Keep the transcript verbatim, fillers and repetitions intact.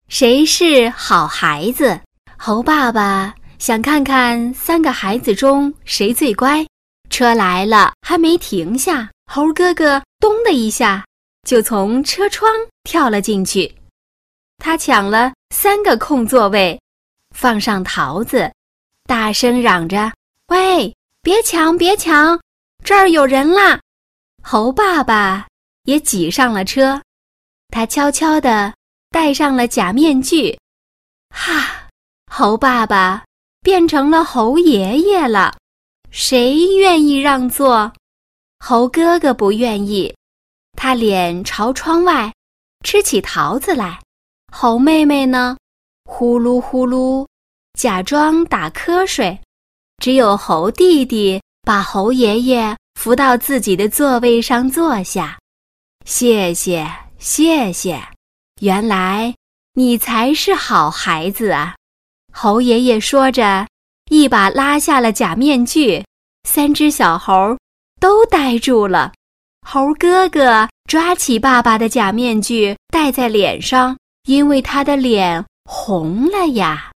谁是好孩子？猴爸爸想看看三个孩子中谁最乖。车来了，还没停下，猴哥哥咚的一下就从车窗跳了进去。他抢了三个空座位，放上桃子，大声嚷着：“喂，别抢，别抢，这儿有人啦！”猴爸爸也挤上了车，他悄悄地戴上了假面具。哈，猴爸爸变成了猴爷爷了。谁愿意让座？猴哥哥不愿意，他脸朝窗外，吃起桃子来。猴妹妹呢，呼噜呼噜，假装打瞌睡。只有猴弟弟把猴爷爷扶到自己的座位上坐下。谢谢，谢谢，原来你才是好孩子啊！猴爷爷说着，一把拉下了假面具，三只小猴都呆住了。猴哥哥抓起爸爸的假面具戴在脸上，因为他的脸红了呀。